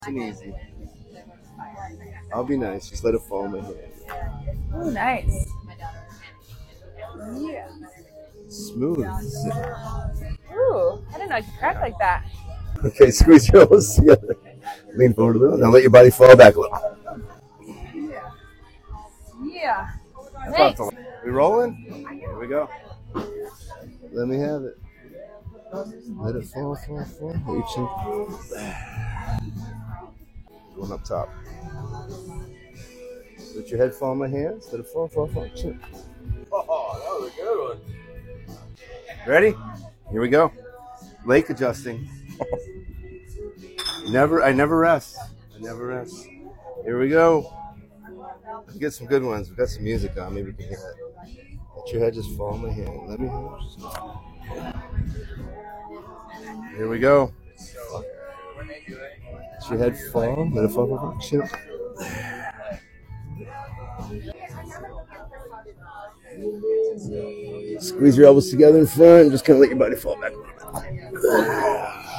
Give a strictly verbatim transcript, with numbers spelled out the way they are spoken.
and easy. I'll be nice. Just let it fall in my hand. Oh, nice. Yeah. Smooth. Ooh, I didn't know I could crack like that. Okay, squeeze your elbows together. Lean forward a little. Now let your body fall back a little. Yeah. Yeah. Nice. We rolling? Here we go. Let me have it. Let it fall, fall, fall. Let your chin. Going up top. Let your head fall in my hands. Let it fall, fall, fall. Chin. Oh, that was a good one. Ready? Here we go. Lake adjusting. Never, I never rest. I never rest. Here we go. Let's get some good ones. We've got some music on. Maybe we can hear it. Let your head just fall in my hand. Let me hear it. Here we go. Let your head fall. Let it fall. fall, fall. Chin. Squeeze your elbows together in front and just kind of let your body fall back a little bit.